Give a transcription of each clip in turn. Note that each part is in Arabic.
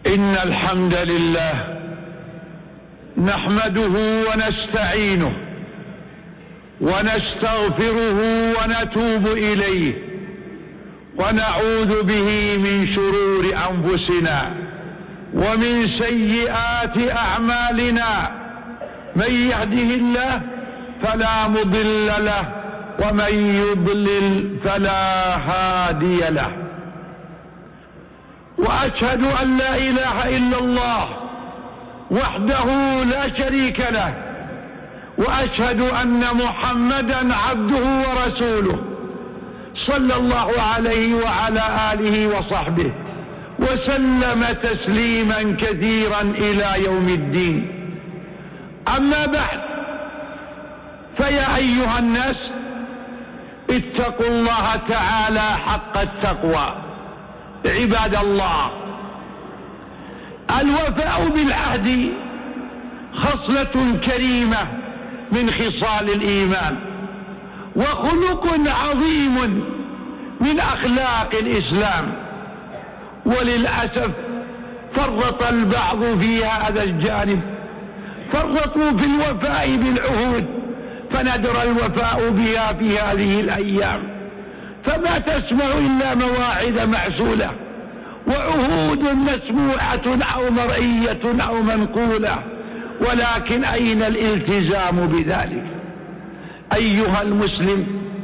إن الحمد لله نحمده ونستعينه ونستغفره ونتوب إليه ونعوذ به من شرور أنفسنا ومن سيئات أعمالنا. من يهده الله فلا مضل له ومن يضلل فلا هادي له. وأشهد أن لا إله إلا الله وحده لا شريك له، وأشهد أن محمدا عبده ورسوله صلى الله عليه وعلى آله وصحبه وسلم تسليما كثيرا إلى يوم الدين. أما بعد، فيا أيها الناس اتقوا الله تعالى حق التقوى. عباد الله، الوفاء بالعهد خصلة كريمة من خصال الإيمان، وخلق عظيم من أخلاق الإسلام، وللأسف فرط البعض في هذا الجانب، فرطوا في الوفاء بالعهود، فندر الوفاء بها في هذه الأيام، فما تسمع إلا مواعظ معسولة وعهود مسموعة أو مرئية أو منقولة، ولكن أين الالتزام بذلك؟ أيها المسلم،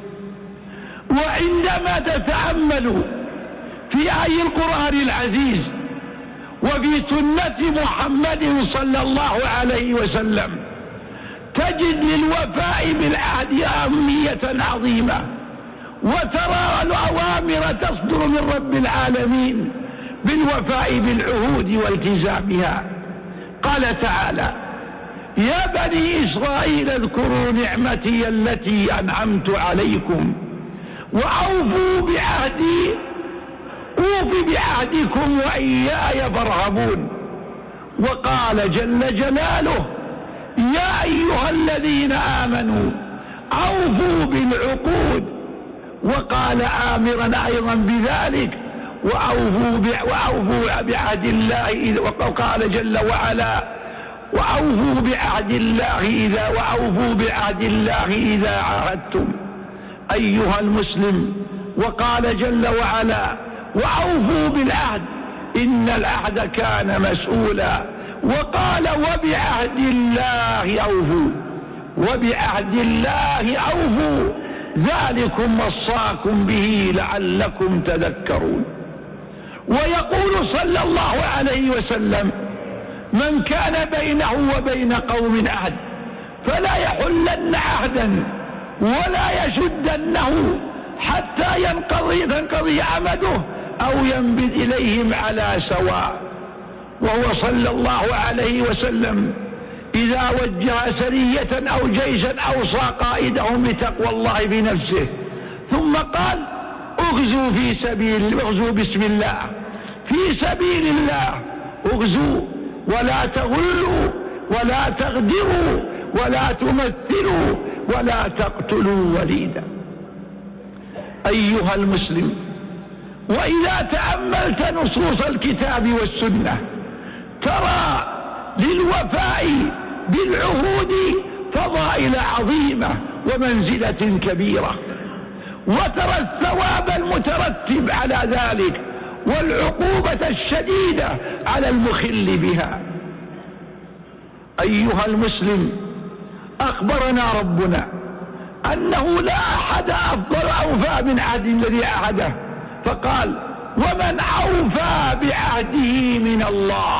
وعندما تتأمل في آي القرآن العزيز وفي سنة محمد صلى الله عليه وسلم تجد للوفاء بالعهد أهمية عظيمة، وترى الأوامر تصدر من رب العالمين بالوفاء بالعهود والتزامها. قال تعالى: يا بني إسرائيل اذكروا نعمتي التي أنعمت عليكم وأوفوا بعهدي أوف بعهدكم وإياي فارهبون. وقال جل جلاله: يا أيها الذين آمنوا أوفوا بالعقود. وقال آمرا أيضا بذلك: وأوفوا بعهد الله. وقال جل وعلا: وأوفوا بعهد الله إذا عاهدتم. أيها المسلم، وقال جل وعلا: وأوفوا بالعهد إن العهد كان مسؤولا. وقال: وبعهد الله أوفوا، وبعهد الله أوفوا، ذلكم وصاكم به لعلكم تذكرون. ويقول صلى الله عليه وسلم: من كان بينه وبين قوم عهد فلا يحلن عهدا ولا يشدنه حتى تنقضي عمده أو ينبذ إليهم على سواء. وهو صلى الله عليه وسلم إذا وجه سرية أو جيشا أوصى قائدهم بتقوى الله بنفسه، ثم قال: اغزوا بسم الله، في سبيل الله اغزوا، ولا تغلوا ولا تغدروا ولا تمثلوا ولا تقتلوا وليدا. أيها المسلم، وإذا تأملت نصوص الكتاب والسنة ترى للوفاء بالعهود فضائل عظيمة ومنزلة كبيرة، وترى الثواب المترتب على ذلك والعقوبة الشديدة على المخل بها. أيها المسلم، أخبرنا ربنا أنه لا أحد أفضل أوفى من عهد الذي عهده، فقال: ومن أوفى بعهده من الله.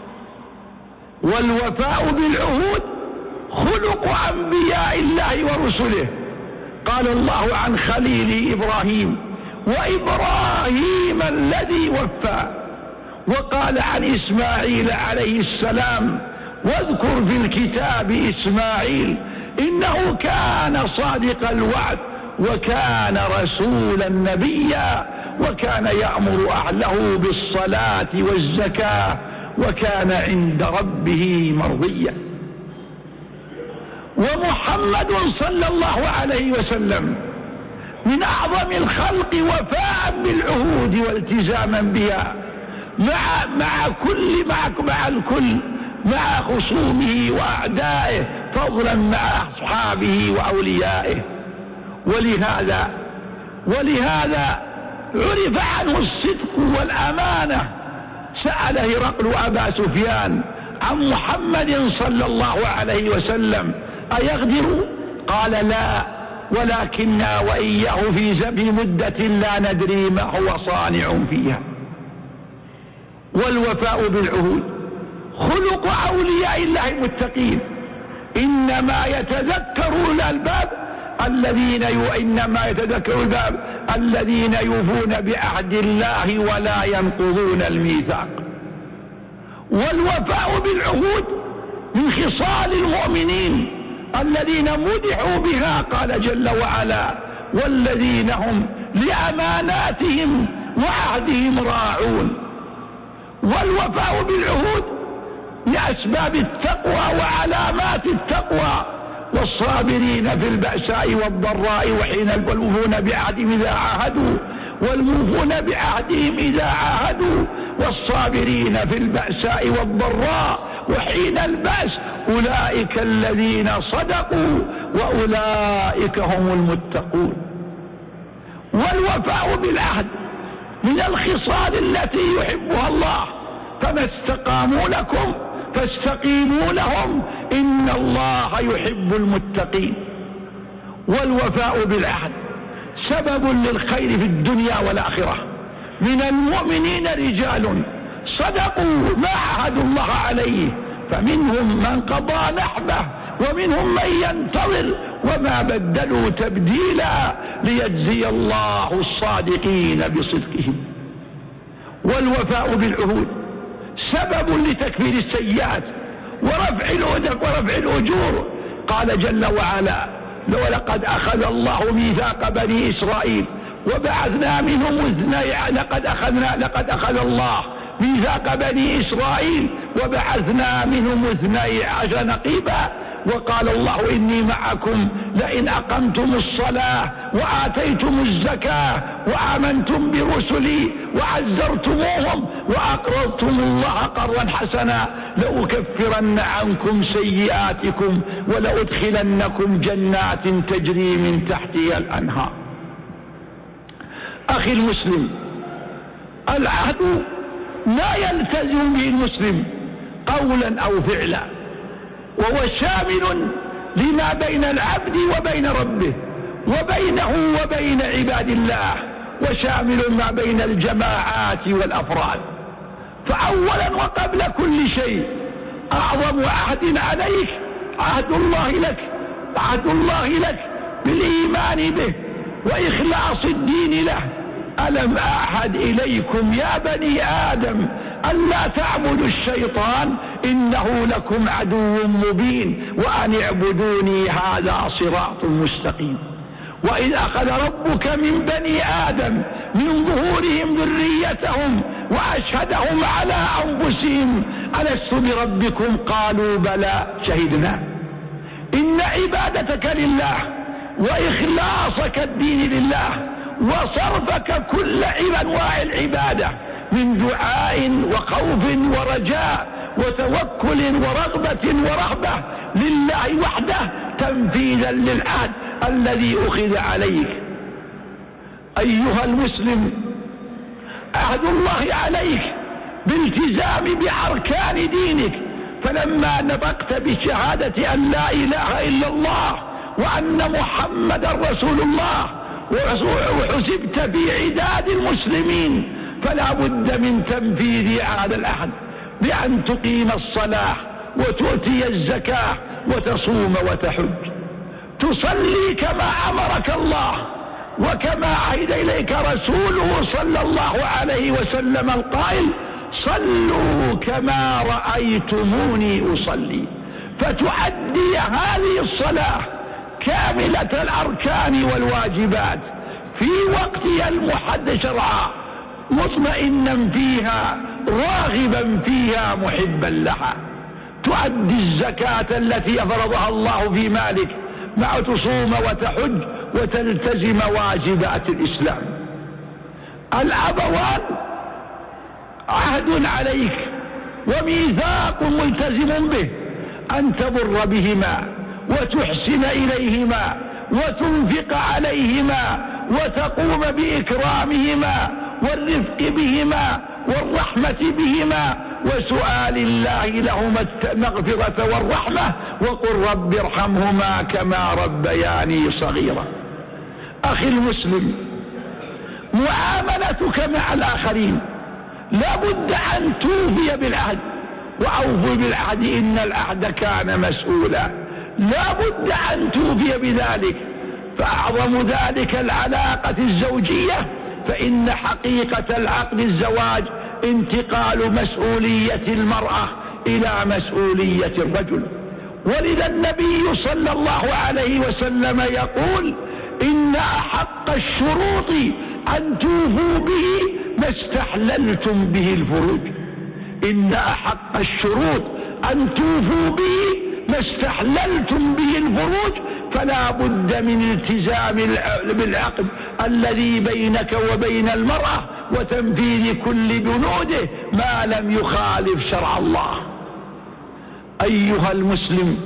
والوفاء بالعهود خلق أنبياء الله ورسله. قال الله عن خليل إبراهيم: وإبراهيم الذي وفى. وقال عن إسماعيل عليه السلام: واذكر في الكتاب إسماعيل إنه كان صادق الوعد وكان رسولا نبيا وكان يأمر أهله بالصلاة والزكاة وكان عند ربه مرضيا. ومحمد صلى الله عليه وسلم من أعظم الخلق وفاء بالعهود والتزاما بها، مع الكل، مع خصومه وأعدائه، فضلا مع أصحابه وأوليائه. ولهذا عرف عنه الصدق والأمانة. سأل هرقل أبا سفيان عن محمد صلى الله عليه وسلم أيغدر؟ قال لا، ولكننا وإياه في مدة لا ندري ما هو صانع فيها. والوفاء بالعهود خلق أولياء الله المتقين. إنما يتذكر الألباب الذين يوفون بعهد الله ولا ينقضون الميثاق. والوفاء بالعهود من خصال المؤمنين الذين مدحوا بها. قال جل وعلا: والذين هم لأماناتهم وعهدهم راعون. والوفاء بالعهود لأسباب التقوى وعلامات التقوى: والصابرين في البأساء والضراء وحين والموفون بعهدهم إذا عاهدوا، والموفون بعهدهم إذا عاهدوا، والصابرين في البأساء والضراء وحين البأس، أولئك الذين صدقوا وأولئك هم المتقون. والوفاء بالعهد من الخصال التي يحبها الله: فما استقاموا لكم فاستقيموا لهم إن الله يحب المتقين. والوفاء بالعهد سبب للخير في الدنيا والآخرة. من المؤمنين رجال صدقوا ما عاهدوا الله عليه، فمنهم من قضى نحبه ومنهم من ينتظر وما بدلوا تبديلا، ليجزي الله الصادقين بصدقهم. والوفاء بالعهود سبب لتكفير السيئات ورفع الأجور. قال جل وعلا: ولقد أخذ الله ميثاق بني إسرائيل وبعثنا منهم لقد أخذ الله ميثاق بني إسرائيل وبعثنا منهم 12 نقيبا، وقال الله: إني معكم لئن أقمتم الصلاة وآتيتم الزكاة وآمنتم برسلي وعزرتموهم وأقرضتم الله قرضا حسنا لأكفرن عنكم سيئاتكم ولأدخلنكم جنات تجري من تحتها الأنهار. أخي المسلم، العهد لا يلتزم به المسلم قولا أو فعلا، وهو شامل لما بين العبد وبين ربه وبينه وبين عباد الله، وشامل ما بين الجماعات والأفراد. فأولا وقبل كل شيء أعظم عهد عليك عهد الله لك بالإيمان به وإخلاص الدين له. ألم أعهد إليكم يا بني آدم ألا تعبدوا الشيطان إنه لكم عدو مبين وأن اعبدوني هذا صراط مستقيم. وإذ أخذ ربك من بني آدم من ظهورهم ذريتهم وأشهدهم على أنفسهم ألست بربكم قالوا بلى شهدنا. إن عبادتك لله وإخلاصك الدين لله وصرفك كل أنواع العبادة من دعاء وخوف ورجاء وتوكل ورغبة ورهبة لله وحده تنفيذا للعهد الذي أخذ عليك. أيها المسلم، عهد الله عليك بالتزام بأركان دينك. فلما نطقت بشهادة أن لا إله إلا الله وأن محمدا رسول الله وحسبت في عداد المسلمين، فلا بد من تنفيذ هذا العهد بأن تقيم الصلاة وتؤتي الزكاة وتصوم وتحج، تصلي كما أمرك الله وكما عهد إليك رسوله صلى الله عليه وسلم القائل: صلوا كما رأيتموني أصلي. فتؤدي هذه الصلاة كاملة الأركان والواجبات في وقتها المحدد شرعا، مطمئنا فيها راغبا فيها محبا لها. تؤدي الزكاة التي فرضها الله في مالك مع تصوم وتحج وتلتزم واجبات الإسلام. الأبوان عهد عليك وميثاق ملتزم به أن تبر بهما وتحسن إليهما وتنفق عليهما وتقوم بإكرامهما والرفق بهما والرحمة بهما وسؤال الله لهما المغفرة والرحمة، وقل رب ارحمهما كما ربياني صغيرا. أخي المسلم، معاملتك مع الآخرين لا بد أن توفي بالعهد، وأوفوا بالعهد إن العهد كان مسؤولا. لا بد أن توفي بذلك، فأعظم ذلك العلاقة الزوجية، فإن حقيقة العقد الزواج انتقال مسؤولية المرأة إلى مسؤولية الرجل. ولذا النبي صلى الله عليه وسلم يقول إن أحق الشروط أن توفوا به ما استحللتم به الفروج. إن أحق الشروط أن توفوا به ما استحللتم به الفروج، فلا بد من التزام بالعقد الذي بينك وبين المرأة وتنفيذ كل بنوده ما لم يخالف شرع الله. أيها المسلم،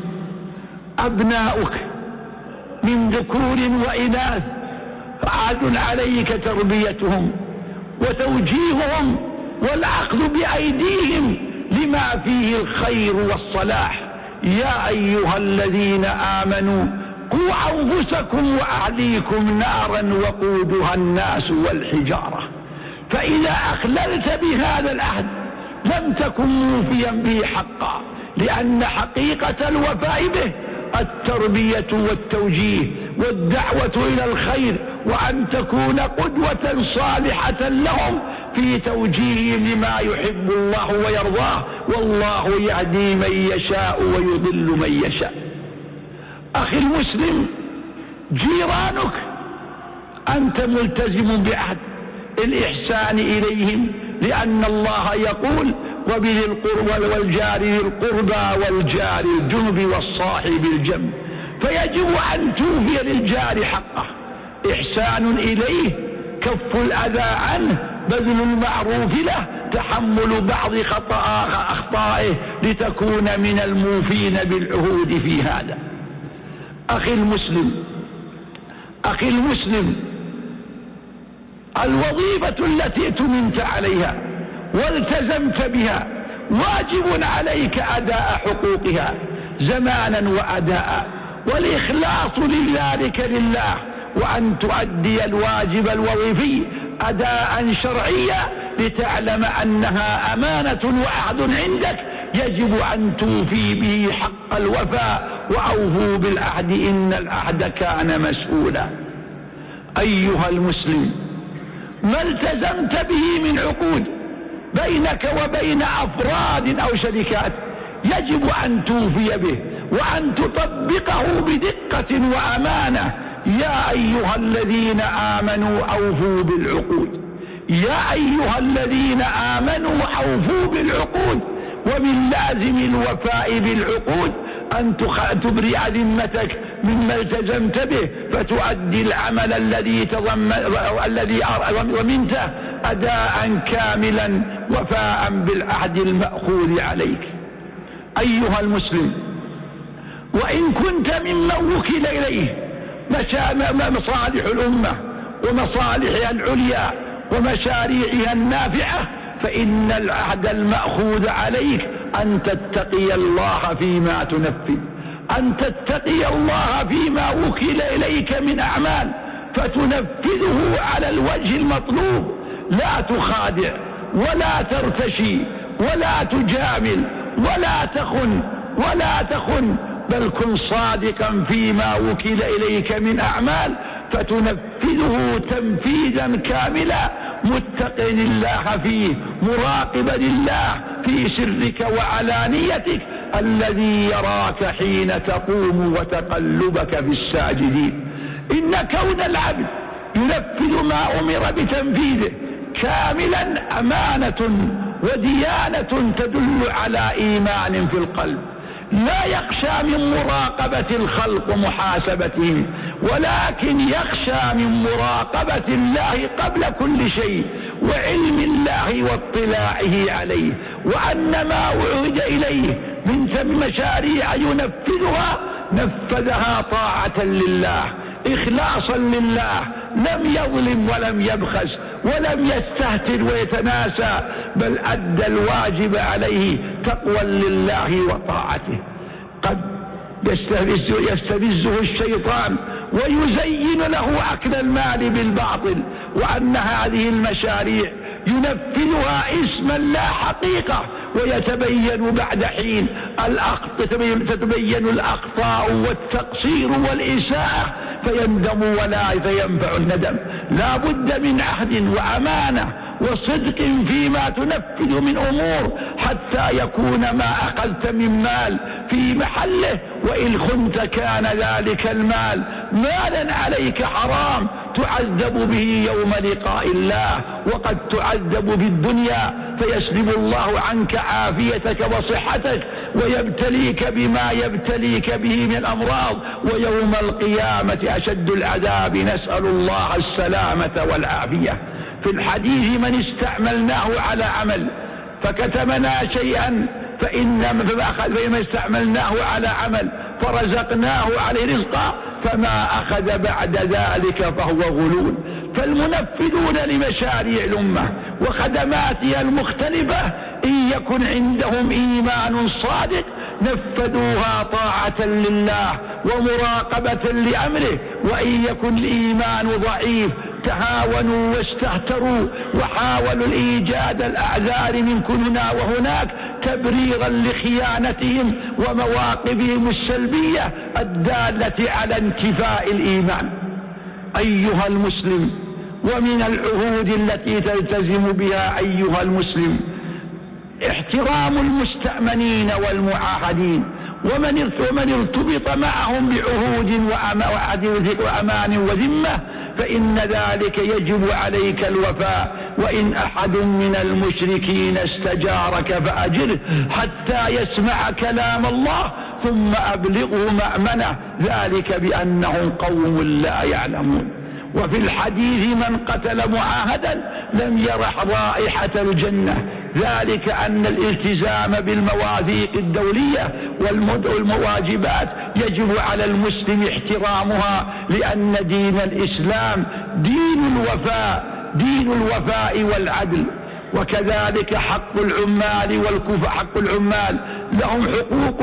أبناؤك من ذكور وإناث عهد عليك تربيتهم وتوجيههم والأخذ بأيديهم لما فيه الخير والصلاح. يا أيها الذين آمنوا قوا أنفسكم وأهليكم نارا وقودها الناس والحجارة. فإذا أخللت بهذا العهد لم تكن موفيا به حقا، لأن حقيقة الوفاء به التربية والتوجيه والدعوة إلى الخير، وأن تكون قدوة صالحة لهم في توجيههم لما يحب الله ويرضاه، والله يهدي من يشاء ويضل من يشاء. أخي المسلم، جيرانك أنت ملتزم بعهد الإحسان إليهم، لأن الله يقول وبذي القربى والجار ذي القربى والجار الجنب والصاحب الجنب، فيجب أن توفي للجار حقه، إحسان إليه، كف الأذى عنه، بذل المعروف له، تحمل بعض أخطائه لتكون من الموفين بالعهود في هذا. أخي المسلم، الوظيفة التي اتممت عليها والتزمت بها واجب عليك أداء حقوقها زمانا وأداء، والإخلاص لذلك لله، وأن تؤدي الواجب الوظيفي أداء شرعيا لتعلم أنها أمانة وعهد عندك يجب أن توفي به حق الوفاء، وأوفوا بالعهد إن العهد كان مسؤولا. أيها المسلم، ما التزمت به من عقود بينك وبين أفراد أو شركات يجب أن توفي به وأن تطبقه بدقة وأمانة. يا أيها الذين آمنوا أوفوا بالعقود، يا أيها الذين آمنوا أوفوا بالعقود. ومن لازم الوفاء بالعقود أن تبرئ ذمتك مما التزمت به، فتؤدي العمل الذي ضمنته أداء كاملا وفاء بالعهد المأخوذ عليك. أيها المسلم، وإن كنت ممن وكل إليه مصالح الأمة ومصالحها العليا ومشاريعها النافعة، فإن العهد المأخوذ عليك أن تتقي الله فيما تنفذ، أن تتقي الله فيما وكل إليك من أعمال، فتنفذه على الوجه المطلوب، لا تخادع ولا ترتشي ولا تجامل ولا تخن، بل كن صادقا فيما وكل إليك من أعمال، فتنفذه تنفيذا كاملا، متقٍ الله فيه، مراقبا الله في سرك وعلانيتك، الذي يراك حين تقوم وتقلبك في الساجدين. إن كون العبد ينفذ ما أمر بتنفيذه كاملا أمانة وديانة تدل على إيمان في القلب. لا يخشى من مراقبة الخلق ومحاسبتهم، ولكن يخشى من مراقبة الله قبل كل شيء، وعلم الله واطلاعه عليه، وأن ما وعد إليه من ثم مشاريع ينفذها نفذها طاعة لله إخلاصا لله، لم يظلم ولم يبخس ولم يستهتر ويتناسى، بل أدى الواجب عليه تقوى لله وطاعته. قد يستفزه الشيطان ويزين له أكل المال بالباطل، وأن هذه المشاريع ينفذها اسما لا حقيقة، ويتبين بعد حين تتبين الأخطاء والتقصير والإساءة فيندم ولا فينفع الندم. لا بد من عهد وأمانة وصدق فيما تنفذ من أمور، حتى يكون ما أخذت من مال في محله، وإن خنت كان ذلك المال مالا عليك حرام تعذب به يوم لقاء الله، وقد تعذب في الدنيا فيسلب الله عنك عافيتك وصحتك ويبتليك بما يبتليك به من الأمراض، ويوم القيامة أشد العذاب، نسأل الله السلامة والعافية. في الحديث من استعملناه على عمل فكتمنا شيئا فإنما استعملناه على عمل فرزقناه عليه رزقا فما أخذ بعد ذلك فهو غلول. فالمنفذون لمشاريع الأمة وخدماتها المختلفة إن يكن عندهم إيمان صادق نفذوها طاعة لله ومراقبة لأمره، وإن يكن الإيمان ضعيف تهاونوا واستهتروا وحاولوا الإيجاد الأعذار من هنا وهناك تبريرا لخيانتهم ومواقفهم السلبية الدالة على انتفاء الإيمان. أيها المسلم، ومن العهود التي تلتزم بها أيها المسلم احترام المستأمنين والمعاهدين، ومن ارتبط معهم بعهود وأمان وذمة فإن ذلك يجب عليك الوفاء. وإن أحد من المشركين استجارك فأجره حتى يسمع كلام الله ثم أبلغه مأمنه، ذلك بأنهم قوم لا يعلمون. وفي الحديث من قتل معاهدا لم يرح رائحة الجنة، ذلك أن الالتزام بالمواثيق الدولية والمواجبات يجب على المسلم احترامها، لأن دين الإسلام دين الوفاء والعدل. وكذلك حق العمال لهم حقوق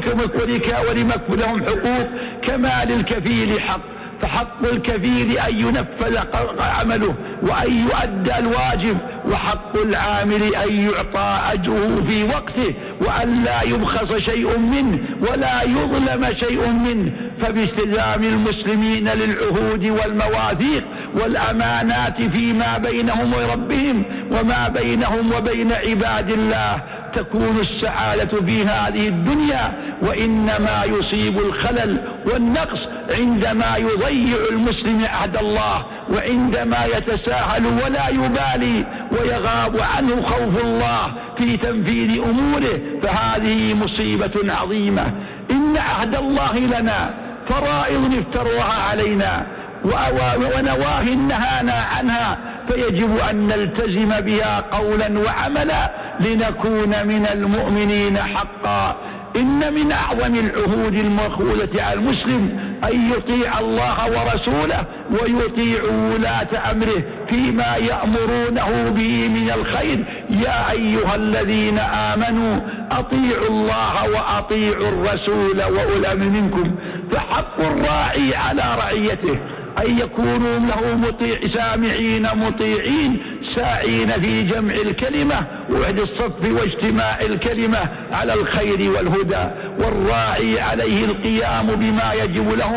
لهم حقوق كما للكفيل حق، فحق الكفيل أن ينفذ عمله وأن يؤدى الواجب، وحق العامل أن يعطى أجره في وقته وأن لا يبخس شيء منه ولا يظلم شيء منه. فباستلزام المسلمين للعهود والمواثيق والأمانات فيما بينهم وربهم وما بينهم وبين عباد الله تكون السعادة في هذه الدنيا، وإنما يصيب الخلل والنقص عندما يضيع المسلم عهد الله، وعندما يتساهل ولا يبالي ويغاب عنه خوف الله في تنفيذ أموره، فهذه مصيبة عظيمة. إن عهد الله لنا فرائض افترضها علينا ونواه نهانا عنها، فيجب أن نلتزم بها قولا وعملا لنكون من المؤمنين حقا. إن من أعظم العهود المأخوذة على المسلم أن يطيع الله ورسوله ويطيع ولاة أمره فيما يأمرونه به من الخير. يا أيها الذين آمنوا أطيعوا الله وأطيعوا الرسول وأولي الأمر منكم. فحق الراعي على رعيته أن يكونوا له سامعين مطيعين ساعين في جمع الكلمة ووحد الصف واجتماع الكلمة على الخير والهدى، والراعي عليه القيام بما يجب لهم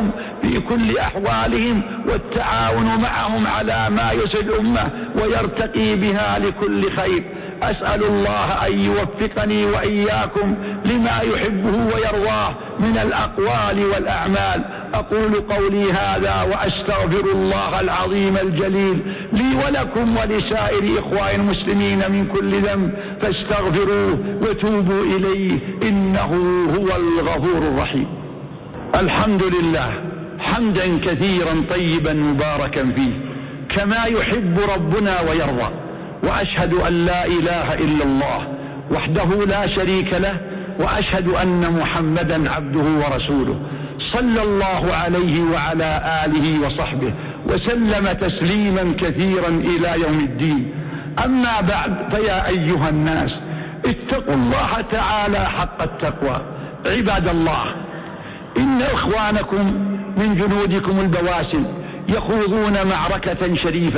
في كل أحوالهم، والتعاون معهم على ما يسعد الأمة ويرتقي بها لكل خير. أسأل الله أن يوفقني وإياكم لما يحبه ويرضاه من الأقوال والأعمال. أقول قولي هذا وأستغفر الله العظيم الجليل لي ولكم ولسائر إخوان المسلمين من كل ذنب، فاستغفروه وتوبوا إليه إنه هو الغفور الرحيم. الحمد لله حمدا كثيرا طيبا مباركا فيه كما يحب ربنا ويرضى، وأشهد أن لا إله إلا الله وحده لا شريك له، وأشهد أن محمدا عبده ورسوله صلى الله عليه وعلى آله وصحبه وسلم تسليما كثيرا إلى يوم الدين. أما بعد، فيا أيها الناس اتقوا الله تعالى حق التقوى. عباد الله، إن إخوانكم من جنودكم البواسل يخوضون معركة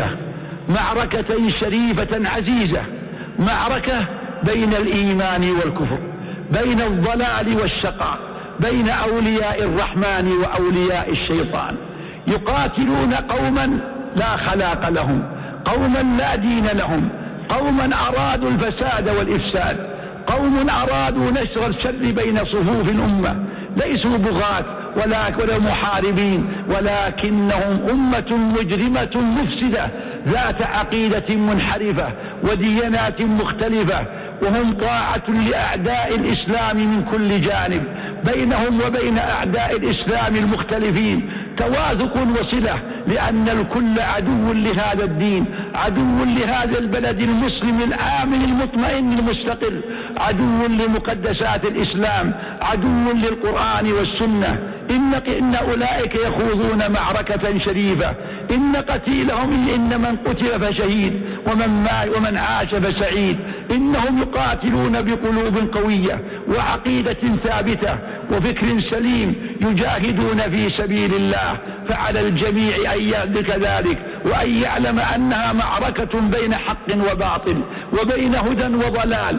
شريفة عزيزة، معركة بين الإيمان والكفر، بين الضلال والشقاء، بين أولياء الرحمن وأولياء الشيطان. يقاتلون قوما لا خلاق لهم، قوما لا دين لهم، قوما أرادوا الفساد والإفساد، قوم أرادوا نشر الشر بين صفوف الأمة. ليسوا بغاة ولا محاربين، ولكنهم أمة مجرمة مفسدة ذات عقيدة منحرفة وديانات مختلفة، وهم طاعة لأعداء الإسلام من كل جانب. بينهم وبين أعداء الإسلام المختلفين تواثق وصلة، لأن الكل عدو لهذا الدين، عدو لهذا البلد المسلم الآمن المطمئن المستقر، عدو لمقدسات الإسلام، عدو للقرآن والسنة. إن أولئك يخوضون معركة شريفة، إن قتيلهم إن من قتل فشهيد ومن عاش فسعيد. إنهم يقاتلون بقلوب قوية وعقيدة ثابتة وفكر سليم، يجاهدون في سبيل الله. فعلى الجميع أن يدرك ذلك، وأن يعلم أنها معركة بين حق وباطل، وبين هدى وضلال،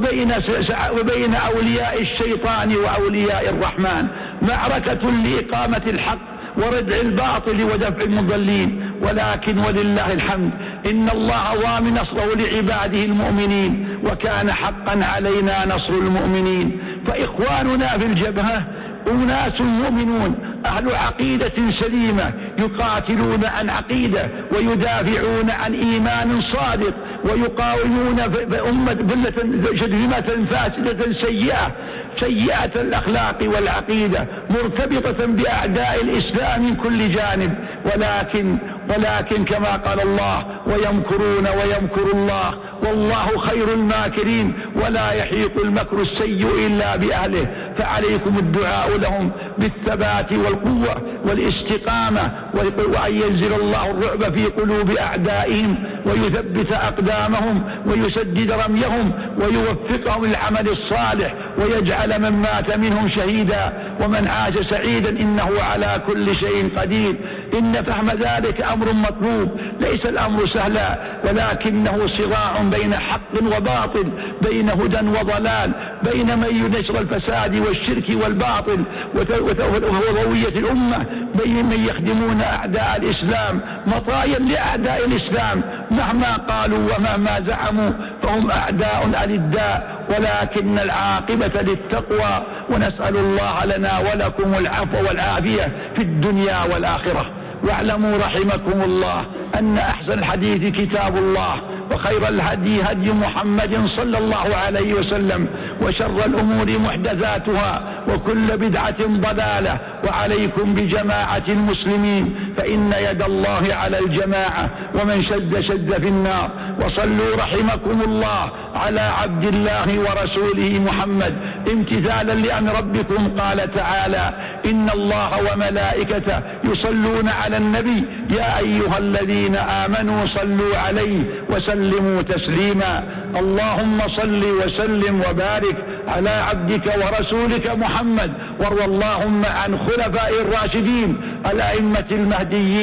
وبين أولياء الشيطان وأولياء الرحمن، معركة لإقامة الحق وردع الباطل ودفع المضلين. ولكن ولله الحمد، إن الله ضامن نصره لعباده المؤمنين، وكان حقا علينا نصر المؤمنين. فإخواننا في الجبهة أناس مؤمنون أهل عقيدة سليمة، يقاتلون عن عقيدة ويدافعون عن إيمان صادق، ويقاومون شتيمة فاسدة سيئة الأخلاق والعقيدة، مرتبطة بأعداء الإسلام من كل جانب. ولكن كما قال الله: ويمكرون ويمكر الله والله خير الماكرين، ولا يحيق المكر السيء إلا بأهله. فعليكم الدعاء لهم بالثبات والقوة والاستقامة، وأن ينزل الله الرعب في قلوب أعدائهم ويثبت أقدامهم ويسدد رميهم ويوفقهم للعمل الصالح، ويجعل من مات منهم شهيدا ومن عاش سعيدا، إنه على كل شيء قدير. إن فهم ذلك أمر مطلوب، ليس الأمر سهلا، ولكنه صراع بين حق وباطل، بين هدى وضلال، بين من ينشر الفساد والشرك والباطل وهوية الأمة، بين من يخدمون أعداء الإسلام مطايا لأعداء الإسلام، مهما قالوا ومهما زعموا فهم أعداء ألداء، ولكن العاقبة للتقوى. ونسأل الله لنا ولكم العفو والعافية في الدنيا والآخرة. واعلموا رحمكم الله أن أحسن الحديث كتاب الله، وخير الهدي هدي محمد صلى الله عليه وسلم، وشر الأمور محدثاتها، وكل بدعة ضلالة. وعليكم بجماعة المسلمين، فإن يد الله على الجماعة، ومن شد في النار. وصلوا رحمكم الله على عبد الله ورسوله محمد، امتثالا لأمر ربكم. قال تعالى: إن الله وملائكته يصلون على النبي يا أيها الذين آمنوا صلوا عليه وسلموا تسليما. اللهم صل وسلم وبارك على عبدك ورسولك محمد، وارض اللهم عن خلفاء الراشدين الأئمة المهديين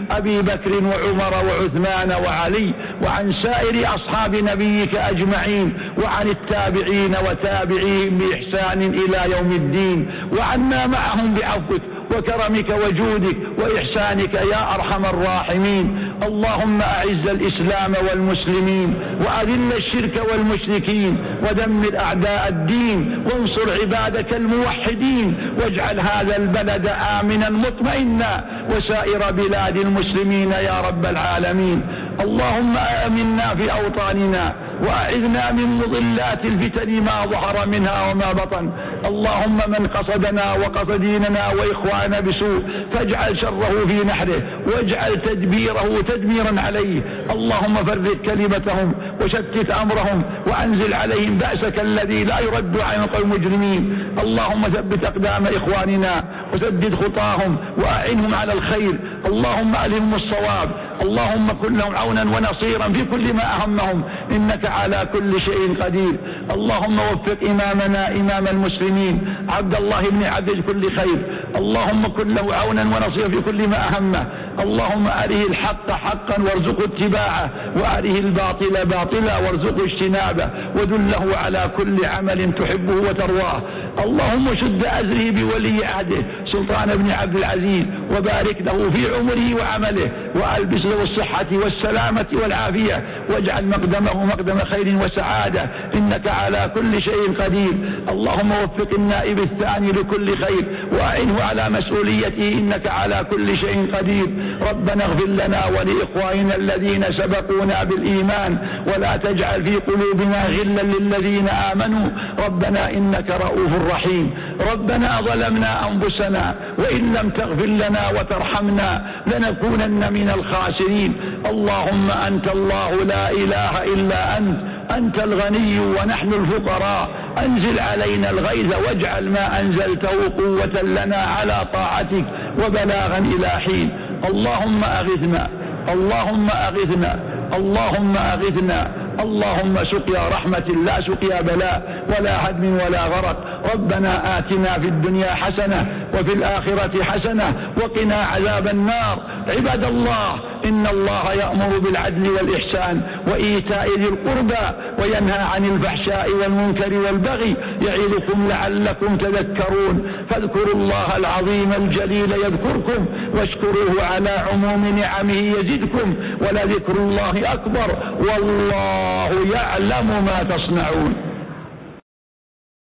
أبي بكر وعمر وعثمان وعلي، وعن سائر أصحاب نبيك أجمعين، وعن التابعين وتابعيهم بإحسان إلى يوم الدين، وعنا معهم بعفوك وكرمك وجودك وإحسانك يا أرحم الراحمين. اللهم أعز الإسلام والمسلمين، وأذل الشرك والمشركين، ودمر أعداء الدين، وانصر عبادك الموحدين، واجعل هذا البلد آمنا مطمئنا وسائر بلاد المسلمين يا رب العالمين. اللهم آمنا في أوطاننا، وأعذنا من مضلات الفتن ما ظهر منها وما بطن. اللهم من قصدنا وقصد ديننا وإخواننا بسوء فاجعل شره في نحره، واجعل تدبيره تدميرا عليه. اللهم فرق كلمتهم وشتت أمرهم، وأنزل عليهم بأسك الذي لا يرد عن القوم المجرمين. اللهم ثبت أقدام إخواننا وسدد خطاهم وأعنهم على الخير. اللهم ألهمهم الصواب. اللهم كن لهم عونا ونصيرا في كل ما أهمهم، إنك على كل شيء قدير. اللهم وفق إمامنا إمام المسلمين عبد الله بن عبد كل خير. اللهم كن له عونا ونصيرا في كل ما أهمه. اللهم أره الحق حقا وارزقه اتباعه، وأره الباطل باطلا وارزقه اجتنابه، ودله على كل عمل تحبه وترواه. اللهم شد أزره بولي عهده سلطان بن عبد العزيز، وبارك له في عمره وعمله، وألبس له الصحة والسلامة والعافية، واجعل مقدمه مقدم خير وسعادة، إنك على كل شيء قدير. اللهم وفق النائب الثاني لكل خير، وأعنه على مسؤوليته، إنك على كل شيء قدير. ربنا اغفر لنا ولإخواننا الذين سبقونا بالإيمان، ولا تجعل في قلوبنا غلا للذين آمنوا، ربنا إنك رؤوف رحيم. ربنا ظلمنا أنفسنا، وإن لم تغفر لنا وترحمنا لنكونن من الخاسرين. اللهم أنت الله لا إله إلا أنت الغني ونحن الفقراء. أنزل علينا الغيث، واجعل ما أنزلته قوة لنا على طاعتك وبلاغا إلى حين. اللهم أغثنا، اللهم أغثنا، اللهم أغثنا. اللهم سقيا رحمة لا سقيا بلاء ولا هدم ولا غرق. ربنا آتنا في الدنيا حسنة وفي الآخرة حسنة وقنا عذاب النار. عباد الله، إن الله يأمر بالعدل والإحسان وإيتاء ذي القربى، وينهى عن الفحشاء والمنكر والبغي، يعظكم لعلكم تذكرون. فاذكروا الله العظيم الجليل يذكركم، واشكروه على عموم نعمه يزدكم، ولذكر الله أكبر، والله يعلم ما تصنعون.